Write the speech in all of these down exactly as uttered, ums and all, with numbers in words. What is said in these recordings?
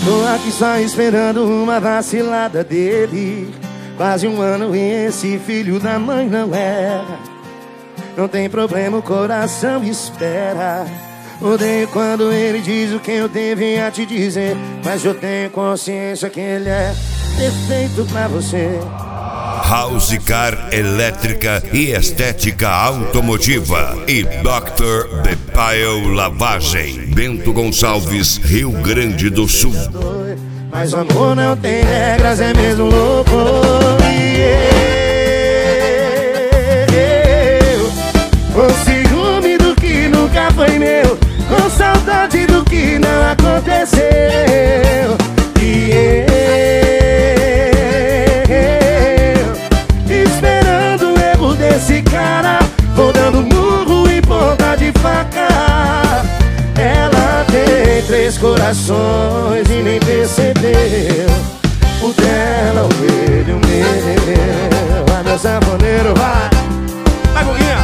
Tô aqui só esperando uma vacilada dele. Quase um ano e esse filho da mãe não erra. Não tem problema, o coração espera. Odeio quando ele diz o que eu devia te dizer, mas eu tenho consciência que ele é perfeito pra você. House Car Elétrica e Estética Automotiva e doutor Bepael Lavagem, Bento Gonçalves, Rio Grande do Sul. Mas o amor não tem regras, é mesmo louco. E eu, com ciúme do que nunca foi meu, com saudade do que não aconteceu. E eu, esperando o erro desse cara, vou dando murro em ponta de faca. Ela tem três corações e nem percebeu. O dela, o dele, o meu. Vai, meu sanfoneiro, vai. Vai, Guguinha.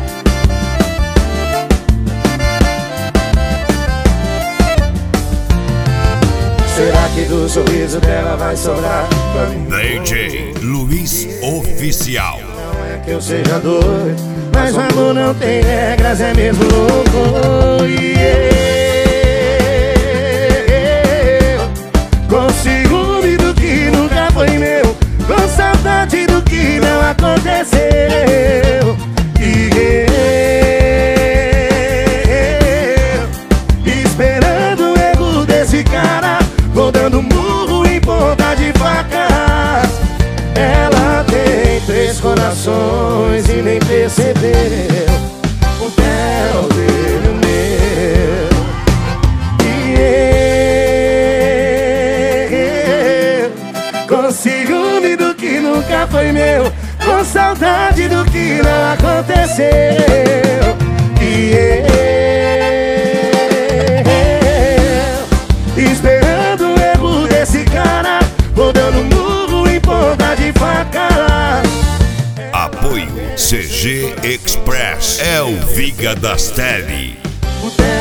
Será que do sorriso dela vai sobrar pra mim? D J Luiz Oficial. Não é que eu seja doido, mas o amor não tem regras, é mesmo louco. E eu, com ciúme do que nunca foi meu, com saudade do que não aconteceu. E eu, esperando o erro desse cara, vou dando murro em ponta de faca. Ela tem três corações e nem percebeu. O dela, o dele, o meu. E eu, com ciúme do que nunca foi meu, com saudade do que não aconteceu. E eu, esperando o erro desse cara, vou dando murro em ponta de faca. Apoio C G Express, El Viga das Tele. O